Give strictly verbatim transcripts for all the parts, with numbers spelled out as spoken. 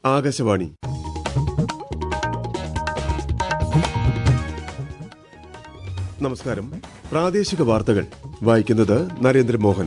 ആകാശവാണി. നമസ്കാരം. പ്രാദേശിക വാർത്തകൾ വായിക്കുന്നത് നരേന്ദ്രമോഹൻ.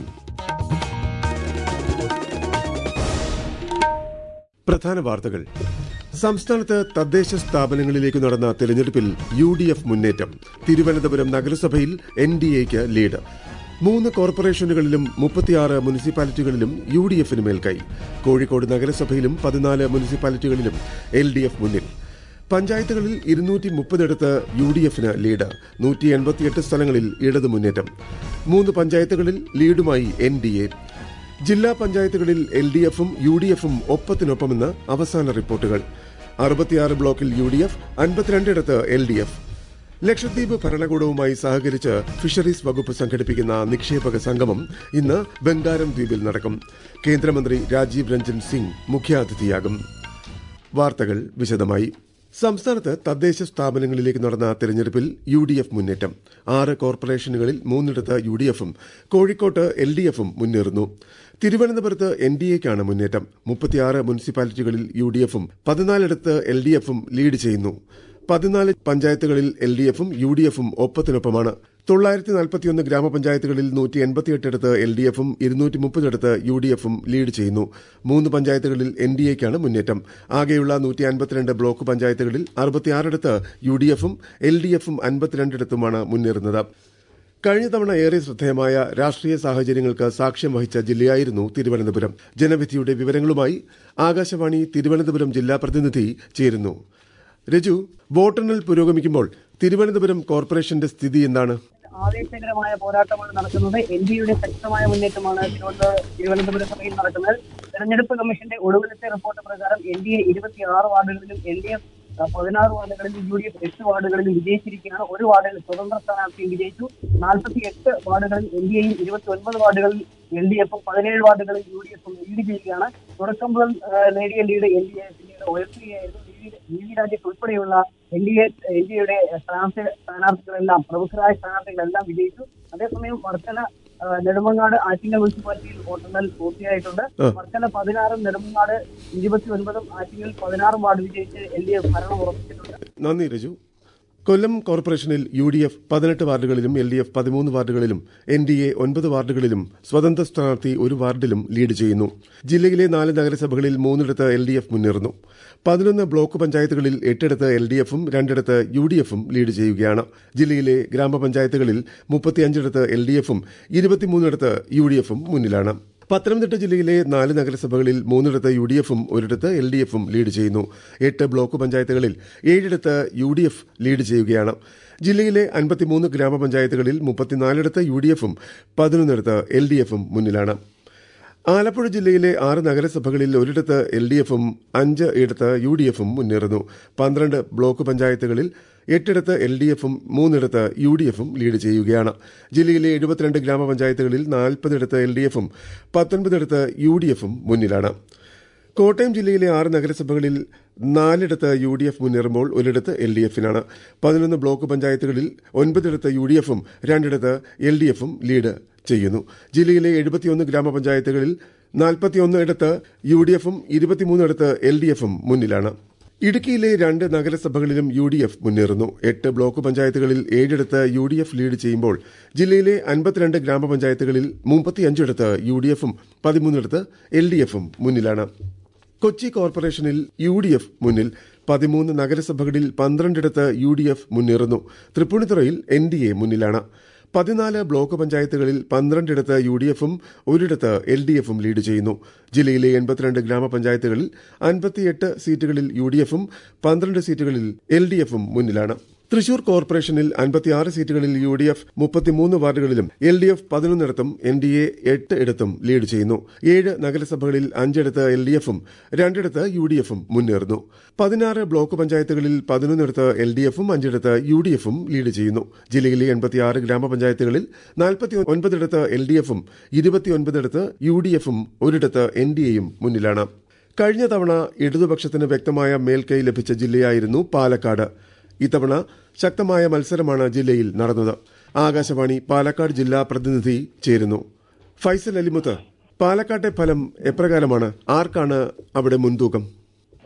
പ്രധാന വാർത്തകൾ. സംസ്ഥാനത്ത് തദ്ദേശ സ്ഥാപനങ്ങളിലേക്ക് നടന്ന തെരഞ്ഞെടുപ്പിൽ യു ഡി എഫ് മുന്നേറ്റം. തിരുവനന്തപുരം നഗരസഭയിൽ എൻ ഡി എക്ക് ലീഡ്. മൂന്ന് കോർപ്പറേഷനുകളിലും മുപ്പത്തിയാറ് മുനിസിപ്പാലിറ്റികളിലും യു ഡി എഫിന് മേൽക്കൈ. കോഴിക്കോട് നഗരസഭയിലും പതിനാല് മുനിസിപ്പാലിറ്റികളിലും എൽ ഡി എഫ് മുന്നിൽ. പഞ്ചായത്തുകളിൽ ഇരുന്നൂറ്റി മുപ്പതിടത്ത് യു ഡി എഫിന് ലീഡ്. നൂറ്റി എൺപത്തിയെട്ട് സ്ഥലങ്ങളിൽ ഇടതു മുന്നേറ്റം. മൂന്ന് പഞ്ചായത്തുകളിൽ ലീഡുമായി എൻ ഡി എ. ജില്ലാ പഞ്ചായത്തുകളിൽ എൽ ഡി എഫും യു ഡി എഫും ഒപ്പത്തിനൊപ്പമെന്ന് അവസാന റിപ്പോർട്ടുകൾ. അറുപത്തിയാറ് ബ്ലോക്കിൽ യു ഡി എഫ്, അൻപത്തിരണ്ടിടത്ത് എൽ ഡി എഫ്. ലക്ഷദ്വീപ് ഭരണകൂടവുമായി സഹകരിച്ച് ഫിഷറീസ് വകുപ്പ് സംഘടിപ്പിക്കുന്ന നിക്ഷേപക സംഗമം ഇന്ന് ബംഗാരം ദ്വീപിൽ നടക്കും. കേന്ദ്രമന്ത്രി രാജീവ് രഞ്ജൻ സിംഗ് മുഖ്യാതിഥിയാകും. വാർത്തകൾ വിശദമായി. സംസ്ഥാനത്ത് തദ്ദേശ സ്ഥാപനങ്ങളിലേക്ക് നടന്ന തെരഞ്ഞെടുപ്പിൽ യു ഡി എഫ് മുന്നേറ്റം. ആറ് കോർപ്പറേഷനുകളിൽ മൂന്നിടത്ത് യു ഡി എഫും കോഴിക്കോട്ട് എൽ ഡി എഫും മുന്നേറുന്നു. തിരുവനന്തപുരത്ത് എൻ ഡി എക്കാണ് മുന്നേറ്റം. മുപ്പത്തിയാറ് മുനിസിപ്പാലിറ്റികളിൽ യു ഡി എഫും പതിനാലിടത്ത് എൽ ഡി എഫും ലീഡ് ചെയ്യുന്നു. പതിനാല് പഞ്ചായത്തുകളിൽ എൽ ഡി എഫും യു ഡി എഫും ഒപ്പത്തിനൊപ്പമാണ്. തൊള്ളായിരത്തി നാൽപ്പത്തിയൊന്ന് ഗ്രാമപഞ്ചായത്തുകളിൽ നൂറ്റി എൺപത്തിയെട്ടിടത്ത് എൽ ഡി എഫും ഇരുന്നൂറ്റി മുപ്പതിടത്ത് യു ഡി എഫും ലീഡ് ചെയ്യുന്നു. മൂന്ന് പഞ്ചായത്തുകളിൽ എൻ ഡി എക്കാണ് മുന്നേറ്റം. ആകെയുള്ള നൂറ്റി അൻപത്തിരണ്ട് ബ്ലോക്ക് പഞ്ചായത്തുകളിൽ അറുപത്തിയാറിടത്ത് യു ഡി എഫും എൽ ഡി എഫും അൻപത്തിരണ്ടിടത്തുമാണ് മുന്നേറുന്നത്. കഴിഞ്ഞ തവണ ഏറെ ശ്രദ്ധേയമായ രാഷ്ട്രീയ സാഹചര്യങ്ങൾക്ക് സാക്ഷ്യം വഹിച്ച ജില്ലയായിരുന്നു തിരുവനന്തപുരം. ജനവിധിയുടെ വിവരങ്ങളുമായി ആകാശവാണി തിരുവനന്തപുരം ജില്ലാ പ്രതിനിധി ചേരുന്നു. രജു, വോട്ടെണ്ണൽ പുരോഗമിക്കുമ്പോൾ തിരുവനന്തപുരം കോർപ്പറേഷന്റെ സ്ഥിതി എന്താണ്? ആവേശകരമായ പോരാട്ടമാണ് നടക്കുന്നത്. എൻ ഡി എയുടെ ശക്തമായ മുന്നേറ്റമാണ് തിരുവനന്തപുരം സഭയിൽ നടക്കുന്നത്. തെരഞ്ഞെടുപ്പ് കമ്മീഷന്റെ ഒടുവിലത്തെ റിപ്പോർട്ട് പ്രകാരം എൻ ഡി എ ഇരുപത്തിയാറ് വാർഡുകളിലും എൽ ഡി എഫ് പതിനാറ് വാർഡുകളിലും യു ഡി എഫ് എട്ട് വാർഡുകളിലും വിജയിച്ചിരിക്കുകയാണ്. ഒരു വാർഡിൽ സ്വതന്ത്ര സ്ഥാനാർത്ഥിയും വിജയിച്ചു. നാൽപ്പത്തി എട്ട് വാർഡുകളിൽ എൻ ഡി എയും ഇരുപത്തി ഒൻപത് വാർഡുകളിൽ എൽ ഡി എഫും പതിനേഴ് വാർഡുകളിൽ യു ഡി എഫും ലീഡ് ചെയ്യുകയാണ്. തുടക്കം മുതൽ നേടിയ ലീഡ് എൽ ഡി എ പിന്നീട് ഉയർത്തുകയായിരുന്നു. വി വി രാജേഷ് ഉൾപ്പെടെയുള്ള N D A N D എയുടെ സ്ഥാനാർത്ഥി സ്ഥാനാർത്ഥികളെല്ലാം പ്രമുഖരായ സ്ഥാനാർത്ഥികളെല്ലാം വിജയിച്ചു. അതേസമയം വർക്കല, നെടുമങ്ങാട്, ആറ്റിങ്ങൽ മുനിസിപ്പാലിറ്റിയിൽ വോട്ടെണ്ണൽ പൂർത്തിയായിട്ടുണ്ട്. വർക്കല പതിനാറും നെടുമങ്ങാട് ഇരുപത്തി ഒൻപതും ആറ്റിങ്ങൽ പതിനാറും വാർഡ് വിജയിച്ച് എൽ ഡി എഫ് ഭരണം ഉറപ്പിച്ചിട്ടുണ്ട്. നന്ദി രജു. കൊല്ലം കോർപ്പറേഷനിൽ യു ഡി എഫ് പതിനെട്ട് വാർഡുകളിലും എൽ ഡി എഫ് പതിമൂന്ന് വാർഡുകളിലും എൻ ഡി എ ഒൻപത് വാർഡുകളിലും സ്വതന്ത്ര സ്ഥാനാർത്ഥി ഒരു വാർഡിലും ലീഡ് ചെയ്യുന്നു. ജില്ലയിലെ നാല് നഗരസഭകളിൽ മൂന്നിടത്ത് എൽ ഡി എഫ് മുന്നേറുന്നു. പതിനൊന്ന് ബ്ലോക്ക് പഞ്ചായത്തുകളിൽ എട്ടിടത്ത് എൽ ഡി എഫും രണ്ടിടത്ത് യു ഡി എഫും ലീഡ് ചെയ്യുകയാണ്. ജില്ലയിലെ ഗ്രാമപഞ്ചായത്തുകളിൽ മുപ്പത്തിയഞ്ചിടത്ത് എൽ ഡി എഫും ഇരുപത്തിമൂന്നിടത്ത് യു ഡി എഫും മുന്നിലാണ്. പത്തനംതിട്ട ജില്ലയിലെ നാല് നഗരസഭകളിൽ മൂന്നിടത്ത് യു ഡി എഫും ഒരിടത്ത് എൽ ഡി എഫും ലീഡ് ചെയ്യുന്നു. എട്ട് ബ്ലോക്ക് പഞ്ചായത്തുകളിൽ ഏഴിടത്ത് യു ഡി എഫ് ലീഡ് ചെയ്യുകയാണ്. ജില്ലയിലെ അൻപത്തിമൂന്ന് ഗ്രാമപഞ്ചായത്തുകളിൽ മുപ്പത്തിനാലിടത്ത് യു ഡി എഫും പതിനൊന്നിടത്ത് എൽ ഡി എഫും മുന്നിലാണ്. ആലപ്പുഴ ജില്ലയിലെ ആറ് നഗരസഭകളിൽ ഒരിടത്ത് എൽ ഡി എഫും അഞ്ച് ഇടത്ത് യു ഡി എഫും മുന്നേറുന്നു. പന്ത്രണ്ട് ബ്ലോക്ക് പഞ്ചായത്തുകളിൽ എട്ടിടത്ത് എൽ ഡി എഫും മൂന്നിടത്ത് യു ഡി എഫും ലീഡ് ചെയ്യുകയാണ്. ജില്ലയിലെ എഴുപത്തിരണ്ട് ഗ്രാമപഞ്ചായത്തുകളിൽ നാൽപ്പതിടത്ത് എൽ ഡി എഫും പത്തൊൻപതിടത്ത് യു ഡി എഫും മുന്നിലാണ്. കോട്ടയം ജില്ലയിലെ ആറ് നഗരസഭകളിൽ നാലിടത്ത് യു ഡി എഫ് മുന്നേറുമ്പോൾ ഒരിടത്ത് എൽ ഡി എഫിനാണ്. പതിനൊന്ന് ബ്ലോക്ക് പഞ്ചായത്തുകളിൽ ഒൻപതിടത്ത് യു ഡി എഫും രണ്ടിടത്ത് എൽ ഡി എഫും ലീഡ് ചെയ്യുന്നു. ജില്ലയിലെ എഴുപത്തിയൊന്ന് ഗ്രാമപഞ്ചായത്തുകളിൽ നാൽപ്പത്തിയൊന്ന് ഇടത്ത് യു ഡി എഫും ഇരുപത്തിമൂന്നിടത്ത് എൽ ഡി എഫും മുന്നിലാണ്. ഇടുക്കിയിലെ രണ്ട് നഗരസഭകളിലും യു ഡി എഫ് മുന്നേറുന്നു. എട്ട് ബ്ലോക്ക് പഞ്ചായത്തുകളിൽ ഏഴിടത്ത് യു ഡി എഫ് ലീഡ് ചെയ്യുമ്പോൾ ജില്ലയിലെ അൻപത്തിരണ്ട് ഗ്രാമപഞ്ചായത്തുകളിൽ മുപ്പത്തിയഞ്ചിടത്ത് യു ഡി എഫും പതിമൂന്നിടത്ത് എൽ ഡി എഫും മുന്നിലാണ്. കൊച്ചി കോർപ്പറേഷനിൽ യു ഡി എഫ് മുന്നിൽ. പതിമൂന്ന് നഗരസഭകളിൽ പന്ത്രണ്ടിടത്ത് യു ഡി എഫ് മുന്നേറുന്നു. തൃപ്പൂണിത്തുറയിൽ എൻ ഡി എ മുന്നിലാണ്. പതിനാല് ബ്ലോക്ക് പഞ്ചായത്തുകളിൽ പന്ത്രണ്ടിടത്ത് യു ഡി എഫും ഒരിടത്ത് എൽ ഡി എഫും ലീഡ് ചെയ്യുന്നു. ജില്ലയിലെ എൺപത്തിരണ്ട് ഗ്രാമപഞ്ചായത്തുകളിൽ അൻപത്തിയെട്ട് സീറ്റുകളിൽ യു ഡി എഫും പന്ത്രണ്ട് സീറ്റുകളിൽ എൽ ഡി എഫും മുന്നിലാണ്. തൃശൂർ കോർപ്പറേഷനിൽ അൻപത്തിയാറ് സീറ്റുകളിൽ യു ഡി എഫ് മുപ്പത്തിമൂന്ന് വാർഡുകളിലും എൽ ഡി എഫ് പതിനൊന്നിടത്തും എൻ ഡി എ എട്ട് ഇടത്തും ലീഡ് ചെയ്യുന്നു. ഏഴ് നഗരസഭകളിൽ അഞ്ചിടത്ത് എൽ ഡി എഫും രണ്ടിടത്ത് യു ഡി എഫും മുന്നേറുന്നു. പതിനാറ് ബ്ലോക്ക് പഞ്ചായത്തുകളിൽ പതിനൊന്നിടത്ത് എൽ ഡി എഫും അഞ്ചിടത്ത് യു ഡി എഫും ലീഡ് ചെയ്യുന്നു. ജില്ലയിലെ എൺപത്തിയാറ് ഗ്രാമപഞ്ചായത്തുകളിൽ നാൽപ്പത്തി ഒൻപതിടത്ത് എൽ ഡി എഫും ഇരുപത്തിയൊൻപതിടത്ത് യു ഡി എഫും ഒരിടത്ത് എൻ ഡി എയും മുന്നിലാണ്. കഴിഞ്ഞ തവണ ഇടതുപക്ഷത്തിന് വ്യക്തമായ മേൽക്കൈ ലഭിച്ച ജില്ലയായിരുന്നു പാലക്കാട്. ഇത്തവണ ശക്തമായ മത്സരമാണ് ജില്ലയിൽ നടന്നത്. ആകാശവാണി പാലക്കാട് ജില്ലാ പ്രതിനിധി ചേരുന്നു. ഫൈസൽ അലിമുത്ത്, പാലക്കാട്ടെ ഫലം എപ്രകാരമാണ്? ആർക്കാണ് അവിടെ മുൻതൂക്കം?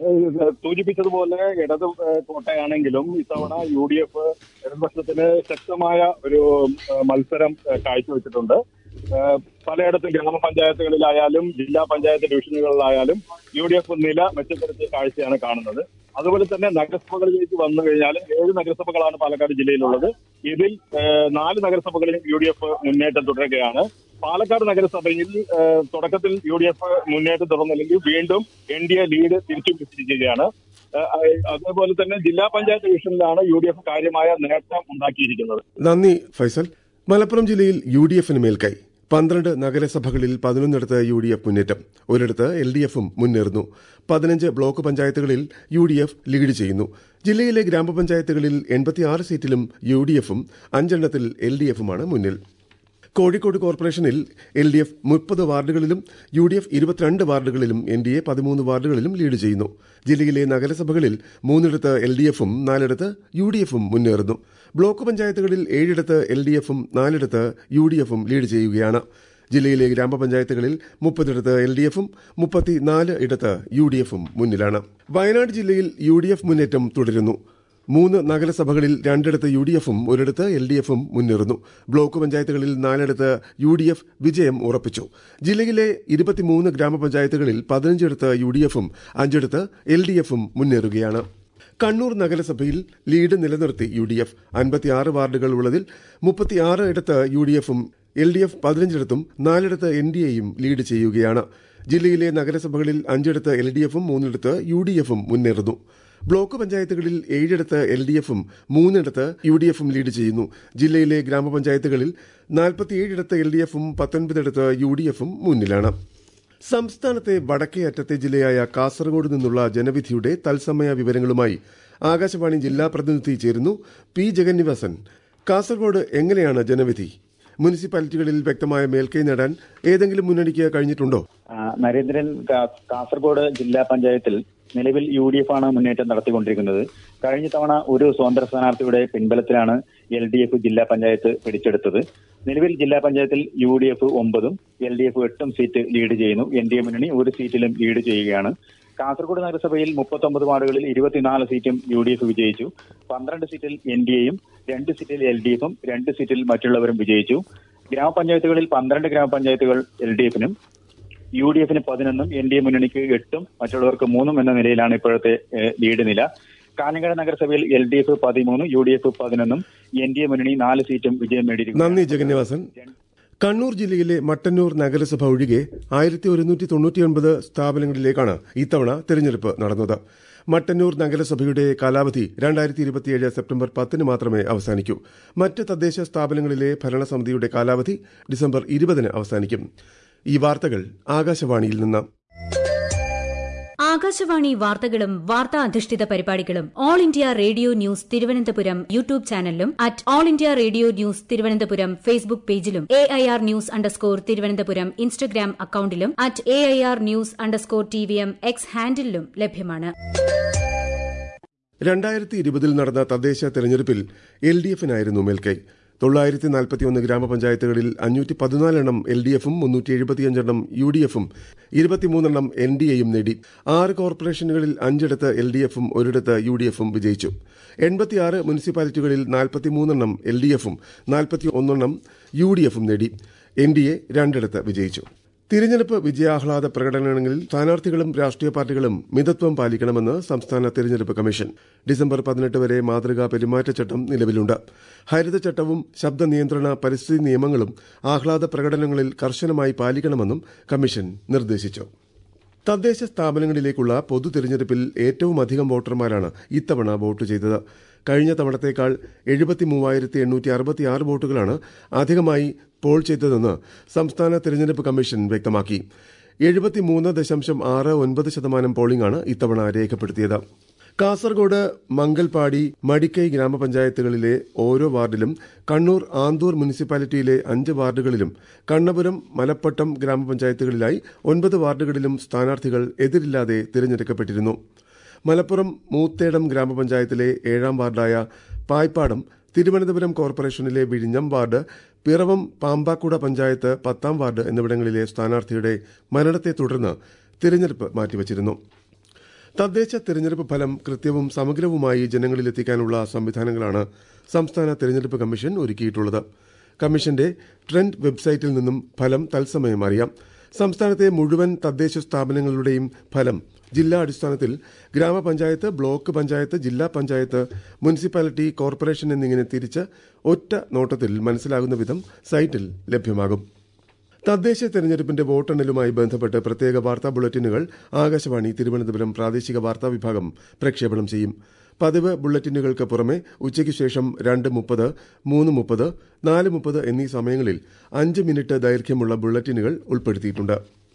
സൂചിപ്പിച്ചതുപോലെ ഇടത് കോട്ടയാണെങ്കിലും ഇത്തവണ യു ഡി എഫ് ഇടതുപക്ഷത്തിന് ശക്തമായ ഒരു മത്സരം കാഴ്ചവെച്ചിട്ടുണ്ട്. പലയിടത്തും ഗ്രാമപഞ്ചായത്തുകളിലായാലും ജില്ലാ പഞ്ചായത്ത് ഡിവിഷനുകളിലായാലും യു ഡി എഫ് നില മെച്ചപ്പെടുത്തിയ കാഴ്ചയാണ് കാണുന്നത്. അതുപോലെ തന്നെ നഗരസഭകളിലേക്ക് വന്നു കഴിഞ്ഞാൽ ഏഴ് നഗരസഭകളാണ് പാലക്കാട് ജില്ലയിലുള്ളത്. ഇതിൽ നാല് നഗരസഭകളിലും യു ഡി എഫ് മുന്നേറ്റം തുടരുകയാണ്. പാലക്കാട് നഗരസഭയിൽ തുടക്കത്തിൽ യു ഡി എഫ് മുന്നേറ്റം തുടർന്നില്ലെങ്കിൽ വീണ്ടും എൻ ഡി എ ലീഡ് തിരിച്ചു പിടിച്ചിരിക്കുകയാണ്. അതേപോലെ തന്നെ ജില്ലാ പഞ്ചായത്ത് ഡിവിഷനിലാണ് യു ഡി എഫ് കാര്യമായ നേട്ടം ഉണ്ടാക്കിയിരിക്കുന്നത്. നന്ദി ഫൈസൽ. മലപ്പുറം ജില്ലയിൽ യു ഡി എഫിന് മേൽക്കൈ. പന്ത്രണ്ട് നഗരസഭകളിൽ പതിനൊന്നിടത്ത് യു ഡി എഫ് മുന്നേറ്റം, ഒരിടത്ത് എൽ ഡി എഫും മുന്നേറുന്നു. പതിനഞ്ച് ബ്ലോക്ക് പഞ്ചായത്തുകളിൽ യു ഡി എഫ് ലീഡ് ചെയ്യുന്നു. ജില്ലയിലെ ഗ്രാമപഞ്ചായത്തുകളിൽ എൺപത്തിയാറ് സീറ്റിലും യു ഡി എഫും അഞ്ചെണ്ണത്തിൽ എൽ ഡി എഫുമാണ് മുന്നിൽ. കോഴിക്കോട് കോർപ്പറേഷനിൽ എൽ ഡി എഫ് മുപ്പത് വാർഡുകളിലും യു ഡി എഫ് ഇരുപത്തിരണ്ട് വാർഡുകളിലും എൻ ഡി എ പതിമൂന്ന് വാർഡുകളിലും ലീഡ് ചെയ്യുന്നു. ജില്ലയിലെ നഗരസഭകളിൽ മൂന്നിടത്ത് എൽ ഡി എഫും നാലിടത്ത് യു ഡി എഫും മുന്നേറുന്നു. ബ്ലോക്ക് പഞ്ചായത്തുകളിൽ ഏഴിടത്ത് എൽ ഡി എഫും നാലിടത്ത് യു ഡി എഫും ലീഡ് ചെയ്യുകയാണ്. ജില്ലയിലെ ഗ്രാമപഞ്ചായത്തുകളിൽ മുപ്പതിടത്ത് എൽ ഡി എഫും മുപ്പത്തിനാല് ഇടത്ത് യു ഡി എഫും മുന്നിലാണ്. വയനാട് ജില്ലയിൽ യു ഡി എഫ് മുന്നേറ്റം തുടരുന്നു. മൂന്ന് നഗരസഭകളിൽ രണ്ടിടത്ത് യു ഡി എഫും ഒരിടത്ത് എൽ ഡി എഫും മുന്നേറുന്നു. ബ്ലോക്ക് പഞ്ചായത്തുകളിൽ നാലിടത്ത് യു ഡി എഫ് വിജയം ഉറപ്പിച്ചു. ജില്ലയിലെ ഇരുപത്തിമൂന്ന് ഗ്രാമപഞ്ചായത്തുകളിൽ പതിനഞ്ചിടത്ത് യു ഡി എഫും അഞ്ചിടത്ത് എൽ ഡി എഫും മുന്നേറുകയാണ്. കണ്ണൂർ നഗരസഭയിൽ ലീഡ് നിലനിർത്തി യു ഡി എഫ്. അൻപത്തിയാറ് വാർഡുകൾ ഉള്ളതിൽ മുപ്പത്തിയാറ് ഇടത്ത് യു ഡി എഫും എൽ ഡി എഫ് പതിനഞ്ചിടത്തും നാലിടത്ത് എൻ ഡി എയും ലീഡ് ചെയ്യുകയാണ്. ജില്ലയിലെ നഗരസഭകളിൽ അഞ്ചിടത്ത് എൽ ഡി എഫും മൂന്നിടത്ത് യു ഡി എഫും മുന്നേറുന്നു. ബ്ലോക്ക് പഞ്ചായത്തുകളിൽ ഏഴിടത്ത് എൽ ഡി എഫും മൂന്നിടത്ത് യു ഡി എഫും ലീഡ് ചെയ്യുന്നു. ജില്ലയിലെ ഗ്രാമപഞ്ചായത്തുകളിൽ നാൽപ്പത്തിയേഴിടത്ത് എൽ ഡി എഫും പത്തൊൻപതിടത്ത് യു ഡി എഫും മുന്നിലാണ്. സംസ്ഥാനത്തെ വടക്കേ അറ്റത്തെ ജില്ലയായ കാസർഗോഡ് നിന്നുള്ള ജനവിധിയുടെ തത്സമയ വിവരങ്ങളുമായി ആകാശവാണി ജില്ലാ പ്രതിനിധി ചേരുന്നു. പി ജഗന്നിവാസൻ. കാസർഗോഡ് എങ്ങനെയാണ് ജനവിധി? മുനിസിപ്പാലിറ്റികളിൽ വ്യക്തമായ മേൽക്കൈ നേടാൻ ഏതെങ്കിലും മുന്നണിക്ക് കഴിഞ്ഞിട്ടുണ്ടോ? നരേന്ദ്രൻ, കാസർഗോഡ് ജില്ലാ പഞ്ചായത്തിൽ നിലവിൽ യു ഡി എഫ് ആണ് മുന്നേറ്റം നടത്തിക്കൊണ്ടിരിക്കുന്നത്. കഴിഞ്ഞ തവണ ഒരു സ്വതന്ത്ര സ്ഥാനാർത്ഥിയുടെ പിൻബലത്തിലാണ് എൽ ഡി എഫ് ജില്ലാ പഞ്ചായത്ത് പിടിച്ചെടുത്തത്. നിലവിൽ ജില്ലാ പഞ്ചായത്തിൽ യു ഡി എഫ് ഒമ്പതും എൽ ഡി എഫ് എട്ടും സീറ്റ് ലീഡ് ചെയ്യുന്നു. എൻ ഡി എ മുന്നണി ഒരു സീറ്റിലും ലീഡ് ചെയ്യുകയാണ്. കാസർഗോഡ് നഗരസഭയിൽ മുപ്പത്തൊമ്പത് വാർഡുകളിൽ ഇരുപത്തിനാല് സീറ്റും യു ഡി എഫ് വിജയിച്ചു. പന്ത്രണ്ട് സീറ്റിൽ എൻ ഡി എയും രണ്ട് സീറ്റിൽ എൽ ഡി എഫും രണ്ട് സീറ്റിൽ മറ്റുള്ളവരും വിജയിച്ചു. ഗ്രാമപഞ്ചായത്തുകളിൽ പന്ത്രണ്ട് ഗ്രാമപഞ്ചായത്തുകൾ എൽ ഡി എഫിനും യു ഡി എഫിന് പതിനൊന്നും എൻ ഡി എ മുന്നണിക്ക് എട്ടും മറ്റുള്ളവർക്ക് മൂന്നും എന്ന നിലയിലാണ് ഇപ്പോഴത്തെ ലീഡ് നില. കാഞ്ഞങ്ങാട് നഗരസഭയിൽ എൽ ഡി എഫ് പതിമൂന്നും യു ഡി എഫ് പതിനൊന്നും എൻ ഡി എ മുന്നണി നാല് സീറ്റും വിജയം നേടിയിരിക്കുന്നു. നന്ദി ജഗന്നിവാസൻ. കണ്ണൂർ ജില്ലയിലെ മട്ടന്നൂർ നഗരസഭ ഒഴികെ ആയിരത്തി ഒരുന്നൂറ്റി തൊണ്ണൂറ്റിയൊൻപത് സ്ഥാപനങ്ങളിലേക്കാണ് ഇത്തവണ തെരഞ്ഞെടുപ്പ് നടന്നത്. മട്ടന്നൂർ നഗരസഭയുടെ കാലാവധി രണ്ടായിരത്തി ഇരുപത്തിയേഴ് സെപ്റ്റംബർ പത്തിന് മാത്രമേ അവസാനിക്കൂ. മറ്റ് തദ്ദേശ സ്ഥാപനങ്ങളിലെ ഭരണസമിതിയുടെ കാലാവധി ഡിസംബർ ഇരുപതിന് അവസാനിക്കും. ഈ വാർത്തകൾ ആകാശവാണിയിൽ നിന്ന്. ആകാശവാണി വാർത്തകളും വാർത്താ അധിഷ്ഠിത പരിപാടികളും All India Radio News Thiruvananthapuram YouTube ചാനലിലും at All India Radio News Thiruvananthapuram Facebook പേജിലും A I R news underscore Thiruvananthapuram Instagram അക്കൌണ്ടിലും at A I R news underscore T V M X ഹാൻഡിലും ലഭ്യമാണ്. രണ്ടായിരത്തി ഇരുപതിൽ നടന്ന തദ്ദേശ തെരഞ്ഞെടുപ്പിൽ എൽ ഡി എഫിനായിരുന്നു മേൽക്കൈ. തൊള്ളായിരത്തി നാൽപ്പത്തിയൊന്ന് ഗ്രാമപഞ്ചായത്തുകളിൽ അഞ്ഞൂറ്റി പതിനാലെണ്ണം എൽ ഡി എഫും മുന്നൂറ്റി എഴുപത്തിയഞ്ചെണ്ണം യു ഡി എഫും ഇരുപത്തിമൂന്നെണ്ണം എൻ ഡി എയും നേടി. ആറ് കോർപ്പറേഷനുകളിൽ അഞ്ചിടത്ത് എൽ ഡി എഫും ഒരിടത്ത് യു ഡി എഫും വിജയിച്ചു. എൺപത്തിയാറ് മുനിസിപ്പാലിറ്റികളിൽ നാൽപ്പത്തിമൂന്നെണ്ണം എൽ ഡി എഫും നാൽപ്പത്തി ഒന്നെണ്ണം യു ഡി എഫും നേടി. എൻ ഡി എ രണ്ടിടത്ത് വിജയിച്ചു. തിരഞ്ഞെടുപ്പ് വിജയാഹ്ലാദ പ്രകടനങ്ങളിൽ സ്ഥാനാർത്ഥികളും രാഷ്ട്രീയ പാർട്ടികളും മിതത്വം പാലിക്കണമെന്ന് സംസ്ഥാന തിരഞ്ഞെടുപ്പ് കമ്മീഷൻ. ഡിസംബർ പതിനെട്ട് വരെ മാതൃകാ പെരുമാറ്റച്ചട്ടം നിലവിലുണ്ട്. ഹരിതചട്ടവും ശബ്ദ നിയന്ത്രണ പരിസ്ഥിതി നിയമങ്ങളും ആഹ്ലാദ പ്രകടനങ്ങളിൽ കർശനമായി പാലിക്കണമെന്നും കമ്മീഷൻ നിർദ്ദേശിച്ചു. തദ്ദേശ സ്ഥാപനങ്ങളിലേക്കുള്ള പൊതു തിരഞ്ഞെടുപ്പിൽ ഏറ്റവുമധികം വോട്ടർമാരാണ് ഇത്തവണ വോട്ട് ചെയ്തത്. കഴിഞ്ഞ തവണത്തേക്കാൾ എഴുപത്തി മൂവായിരത്തി എണ്ണൂറ്റി അറുപത്തിയാറ് വോട്ടുകളാണ് അധികമായി പോൾ ചെയ്തതെന്ന് സംസ്ഥാന തിരഞ്ഞെടുപ്പ് കമ്മീഷൻ വ്യക്തമാക്കി. എഴുപത്തിമൂന്ന് ദശാംശം ആറ് ഒൻപത് ശതമാനം പോളിംഗാണ് ഇത്തവണ രേഖപ്പെടുത്തിയത്. കാസർഗോഡ് മംഗൽപാടി മടിക്കൈ ഗ്രാമപഞ്ചായത്തുകളിലെ ഓരോ വാർഡിലും കണ്ണൂർ ആന്തൂർ മുനിസിപ്പാലിറ്റിയിലെ അഞ്ച് വാർഡുകളിലും കണ്ണപുരം മലപ്പട്ടം ഗ്രാമപഞ്ചായത്തുകളിലായി ഒൻപത് വാർഡുകളിലും സ്ഥാനാർത്ഥികൾ എതിരില്ലാതെ തിരഞ്ഞെടുക്കപ്പെട്ടിരുന്നു. മലപ്പുറം മൂത്തേടം ഗ്രാമപഞ്ചായത്തിലെ ഏഴാം വാർഡായ പായ്പാടം, തിരുവനന്തപുരം കോർപ്പറേഷനിലെ വിഴിഞ്ഞം വാർഡ്, പിറവം പാമ്പാക്കുട പഞ്ചായത്ത് പത്താം വാർഡ് എന്നിവിടങ്ങളിലെ സ്ഥാനാർത്ഥിയുടെ മരണത്തെ തുടർന്ന് തിരഞ്ഞെടുപ്പ് മാറ്റിവച്ചിരുന്നു. തദ്ദേശ തെരഞ്ഞെടുപ്പ് ഫലം കൃത്യവും സമഗ്രവുമായി ജനങ്ങളിലെത്തിക്കാനുള്ള സംവിധാനങ്ങളാണ് സംസ്ഥാന തെരഞ്ഞെടുപ്പ് കമ്മീഷൻ ഒരുക്കിയിട്ടുള്ളത്. കമ്മീഷന്റെ ട്രെൻഡ് വെബ്സൈറ്റിൽ നിന്നും ഫലം തത്സമയം അറിയാം. സംസ്ഥാനത്തെ മുഴുവൻ തദ്ദേശ സ്ഥാപനങ്ങളുടെയും ഫലം ജില്ലാ അടിസ്ഥാനത്തിൽ ഗ്രാമപഞ്ചായത്ത്, ബ്ലോക്ക് പഞ്ചായത്ത്, ജില്ലാ പഞ്ചായത്ത്, മുനിസിപ്പാലിറ്റി, കോർപ്പറേഷൻ എന്നിങ്ങനെ തിരിച്ച് ഒറ്റ നോട്ടത്തിൽ മനസ്സിലാകുന്ന വിധം സൈറ്റിൽ ലഭ്യമാകും. തദ്ദേശ തെരഞ്ഞെടുപ്പിന്റെ വോട്ടെണ്ണലുമായി ബന്ധപ്പെട്ട് പ്രത്യേക വാർത്താ ബുള്ളറ്റിനുകൾ ആകാശവാണി തിരുവനന്തപുരം പ്രാദേശിക വാർത്താ വിഭാഗം പ്രക്ഷേപണം ചെയ്യും. പതിവ് ബുള്ളറ്റിനുകൾക്ക് പുറമെ ഉച്ചയ്ക്ക് ശേഷം രണ്ട് മുപ്പത്, മൂന്ന് മുപ്പത്, നാല് മുപ്പത് എന്നീ സമയങ്ങളിൽ അഞ്ച് മിനിറ്റ് ദൈർഘ്യമുള്ള ബുള്ളറ്റിനുകൾ ഉൾപ്പെടുത്തിയിട്ടുണ്ട്.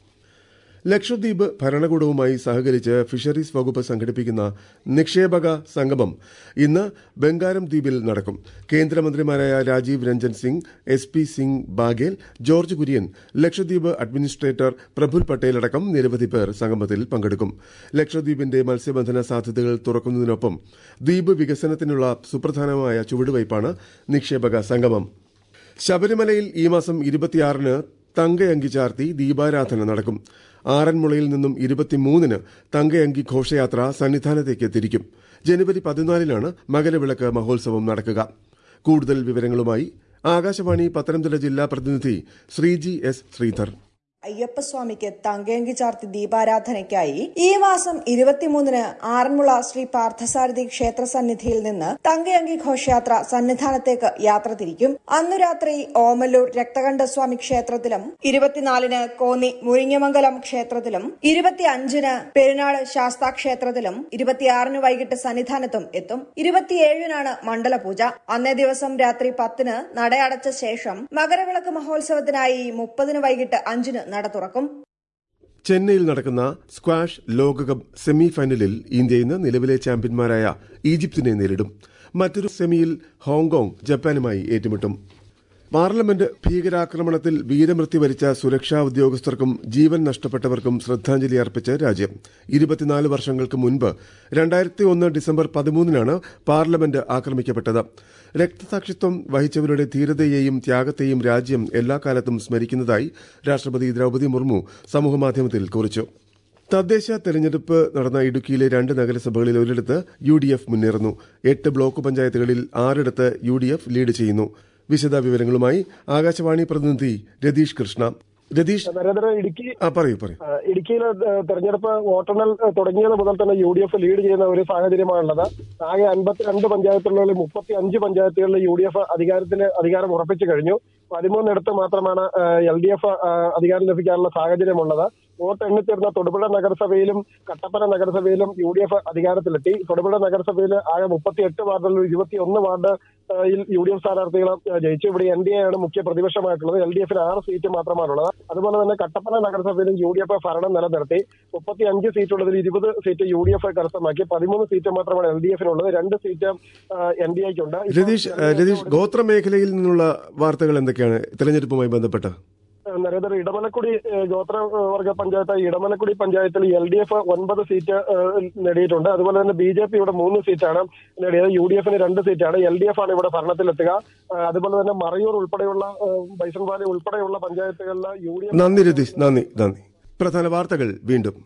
ലക്ഷദ്വീപ് ഭരണകൂടവുമായി സഹകരിച്ച് ഫിഷറീസ് വകുപ്പ് സംഘടിപ്പിക്കുന്ന നിക്ഷേപക സംഗമം ഇന്ന് ബംഗാരം ദ്വീപിൽ നടക്കും. കേന്ദ്രമന്ത്രിമാരായ Rajiv Ranjan Singh, S P Singh Baghel, George Kurian, Lakshadweep administrator Praful Patel അടക്കം നിരവധി പേർ സംഗമത്തിൽ പങ്കെടുക്കും. ലക്ഷദ്വീപിന്റെ മത്സ്യബന്ധന സാധ്യതകൾ തുറക്കുന്നതിനൊപ്പം ദ്വീപ് വികസനത്തിനുള്ള സുപ്രധാനമായ ചുവടുവയ്പാണ് നിക്ഷേപക സംഗമം. ശബരിമലയിൽ ഈ മാസം ഇരുപത്തിയാറിന് തങ്കയങ്കി ചാർത്തി ദീപാരാധന നടക്കും. ആറന്മുളയിൽ നിന്നും ഇരുപത്തിമൂന്നിന് തങ്കയങ്കി ഘോഷയാത്ര സന്നിധാനത്തേക്ക് തിരിക്കും. ജനുവരി പതിനാലിനാണ് മകരവിളക്ക് മഹോത്സവം നടക്കുക. കൂടുതൽ വിവരങ്ങളുമായി ആകാശവാണി പത്തനംതിട്ട ജില്ലാ പ്രതിനിധി ശ്രീജി എസ് ശ്രീധർ. അയ്യപ്പസ്വാമിക്ക് തങ്കയങ്കി ചാർത്തി ദീപാരാധനയ്ക്കായി ഈ മാസം ഇരുപത്തിമൂന്നിന് ആറന്മുള ശ്രീ പാർത്ഥസാരഥി ക്ഷേത്ര സന്നിധിയിൽ നിന്ന് തങ്കയങ്കി ഘോഷയാത്ര സന്നിധാനത്തേക്ക് യാത്ര തിരിക്കും. അന്നു രാത്രി ഓമല്ലൂർ രക്തകണ്ഠസ്വാമി ക്ഷേത്രത്തിലും ഇരുപത്തിനാലിന് കോന്നി മുരിങ്ങമംഗലം ക്ഷേത്രത്തിലും ഇരുപത്തിയഞ്ചിന് പെരുന്നാട് ശാസ്താ ക്ഷേത്രത്തിലും ഇരുപത്തിയാറിന് വൈകിട്ട് സന്നിധാനത്തും എത്തും. ഇരുപത്തിയേഴിനാണ് മണ്ഡലപൂജ. അന്നേ ദിവസം രാത്രി പത്തിന് നടയടച്ച ശേഷം മകരവിളക്ക് മഹോത്സവത്തിനായി മുപ്പതിന് വൈകിട്ട് അഞ്ചിന് നട തുറക്കും. ചെന്നൈയിൽ നടക്കുന്ന സ്ക്വാഷ് ലോകകപ്പ് സെമി ഫൈനലിൽ ഇന്ത്യ ഇന്ന് നിലവിലെ ചാമ്പ്യന്മാരായ ഈജിപ്തിനെ നേരിടും. മറ്റൊരു സെമിയിൽ ഹോങ്കോങ് ജപ്പാനുമായി ഏറ്റുമുട്ടും. പാർലമെന്റ് ഭീകരാക്രമണത്തിൽ വീരമൃത്യു വരിച്ച സുരക്ഷാ ഉദ്യോഗസ്ഥർക്കും ജീവൻ നഷ്ടപ്പെട്ടവർക്കും ശ്രദ്ധാഞ്ജലി അർപ്പിച്ച് രാജ്യം. ഇരുപത്തിനാല് വർഷങ്ങൾക്ക് മുൻപ് രണ്ടായിരത്തി ഒന്ന് ഡിസംബർ പതിമൂന്നിനാണ് പാർലമെന്റ് ആക്രമിക്കപ്പെട്ടത്. രക്തസാക്ഷിത്വം വഹിച്ചവരുടെ ധീരതയെയും ത്യാഗത്തെയും രാജ്യം എല്ലാ കാലത്തും സ്മരിക്കുന്നതായി രാഷ്ട്രപതി ദ്രൌപദി മുർമു സമൂഹമാധ്യമത്തിൽ കുറിച്ചു. തദ്ദേശ തെരഞ്ഞെടുപ്പ് നടന്ന ഇടുക്കിയിലെ രണ്ട് നഗരസഭകളിൽ ഒരിടത്ത് യു ഡി എഫ് മുന്നേറുന്നു. എട്ട് ബ്ലോക്ക് പഞ്ചായത്തുകളിൽ ആറിടത്ത് യു ഡി എഫ് ലീഡ് ചെയ്യുന്നു. വിശദ വിവരങ്ങളുമായി ആകാശവാണി പ്രതിനിധി രതീഷ് കൃഷ്ണ. രതീഷ്, ഇടുക്കി പറയൂ പറയൂ ഇടുക്കിയിലെ തെരഞ്ഞെടുപ്പ് വോട്ടെണ്ണൽ തുടങ്ങിയത് മുതൽ തന്നെ യു ഡി എഫ് ലീഡ് ചെയ്യുന്ന ഒരു സാഹചര്യമാണുള്ളത്. ആകെ അൻപത്തിരണ്ട് പഞ്ചായത്തുകളിൽ മുപ്പത്തി അഞ്ച് പഞ്ചായത്തുകളിൽ യു ഡി എഫ് അധികാരത്തിന് അധികാരം ഉറപ്പിച്ചു കഴിഞ്ഞു. പതിമൂന്നിടത്ത് മാത്രമാണ് എൽ ഡി എഫ് അധികാരം ലഭിക്കാനുള്ള സാഹചര്യമുള്ളത്. വോട്ട് എണ്ണിത്തീർന്ന തൊടുപുഴ നഗരസഭയിലും കട്ടപ്പന നഗരസഭയിലും യു ഡി എഫ് അധികാരത്തിലെത്തി. തൊടുപുഴ നഗരസഭയിൽ ആകെ മുപ്പത്തിയെട്ട് വാർഡുകളിൽ ഇരുപത്തിയൊന്ന് വാർഡ് യു ഡി എഫ് സ്ഥാനാർത്ഥികൾ ജയിച്ചു. ഇവിടെ എൻ ഡി എ ആണ് മുഖ്യ പ്രതിപക്ഷമായിട്ടുള്ളത്. എൽ ഡി എഫിന് ആറ് സീറ്റ് മാത്രമാണുള്ളത്. അതുപോലെ തന്നെ കട്ടപ്പന നഗരസഭയിലും യു ഡി എഫ് ഭരണം നിലനിർത്തി. മുപ്പത്തി അഞ്ച് സീറ്റുള്ളതിൽ ഇരുപത് സീറ്റ് യു ഡി എഫ് കരസ്ഥമാക്കി. പതിമൂന്ന് സീറ്റ് മാത്രമാണ് എൽ ഡി എഫിനുള്ളത്. രണ്ട് സീറ്റ് എൻ ഡി എക്കുണ്ട്. രതീഷ്, രതീഷ് ഗോത്രമേഖലയിൽ നിന്നുള്ള വാർത്തകൾ എന്തൊക്കെയാണ് തെരഞ്ഞെടുപ്പുമായി ബന്ധപ്പെട്ട്? നരേന്ദ്ര, ഇടമലക്കുടി ഗോത്രവർഗ പഞ്ചായത്ത് ഇടമലക്കുടി പഞ്ചായത്തിൽ എൽ ഡി എഫ് ഒൻപത് സീറ്റ് നേടിയിട്ടുണ്ട്. അതുപോലെ തന്നെ ബി ജെ പി ഇവിടെ മൂന്ന് സീറ്റാണ് നേടിയത്. യു ഡി എഫിന് രണ്ട് സീറ്റാണ്. എൽ ഡി എഫ് ആണ് ഇവിടെ ഭരണത്തിലെത്തുക. അതുപോലെ തന്നെ മറയൂർ ഉൾപ്പെടെയുള്ള ബൈസൺ വാലി ഉൾപ്പെടെയുള്ള പഞ്ചായത്തുകളിൽ യു ഡി എഫ്. നന്ദി രതീഷ്, നന്ദി നന്ദി. പ്രധാന വാർത്തകൾ വീണ്ടും.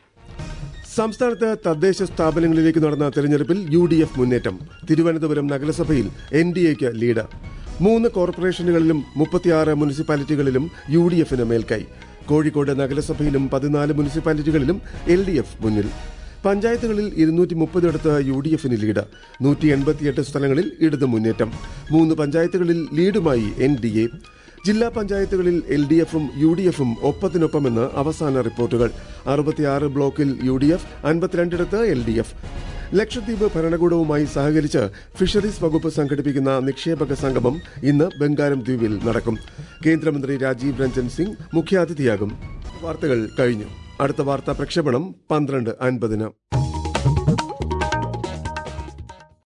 സംസ്ഥാനത്ത് തദ്ദേശ സ്ഥാപനങ്ങളിലേക്ക് നടന്ന തെരഞ്ഞെടുപ്പിൽ യു ഡി എഫ് മുന്നേറ്റം. തിരുവനന്തപുരം നഗരസഭയിൽ എൻ ഡി എക്ക് ലീഡ്. മൂന്ന് കോർപ്പറേഷനുകളിലും മുപ്പത്തിയാറ് മുനിസിപ്പാലിറ്റികളിലും യു ഡി എഫിന് മേൽക്കൈ. കോഴിക്കോട് നഗരസഭയിലും പതിനാല് മുനിസിപ്പാലിറ്റികളിലും എൽ ഡി എഫ് മുന്നിൽ. പഞ്ചായത്തുകളിൽ ഇരുന്നൂറ്റി മുപ്പതിടത്ത് യു ഡി എഫിന് ലീഡ്. നൂറ്റി എൺപത്തിയെട്ട് സ്ഥലങ്ങളിൽ ഇടത് മുന്നേറ്റം. മൂന്ന് പഞ്ചായത്തുകളിൽ ലീഡുമായി എൻ ഡി എ. ജില്ലാ പഞ്ചായത്തുകളിൽ എൽ ഡി എഫും യു ഡി എഫും ഒപ്പത്തിനൊപ്പമെന്ന് അവസാന റിപ്പോർട്ടുകൾ. അറുപത്തിയാറ് ബ്ലോക്കിൽ യു ഡി എഫ്, അൻപത്തിരണ്ടിടത്ത് എൽ ഡി എഫ്. ലക്ഷദ്വീപ് ഭരണകൂടവുമായി സഹകരിച്ച് ഫിഷറീസ് വകുപ്പ് സംഘടിപ്പിക്കുന്ന നിക്ഷേപക സംഗമം ഇന്ന് ബംഗാരം ദ്വീപിൽ നടക്കും. കേന്ദ്രമന്ത്രി രാജീവ് രഞ്ജൻ സിംഗ് മുഖ്യാതിഥിയാകും. വാർത്തകൾ കഴിഞ്ഞു. അടുത്ത വാർത്താ പ്രക്ഷേപണം പന്ത്രണ്ട് അൻപതിന്.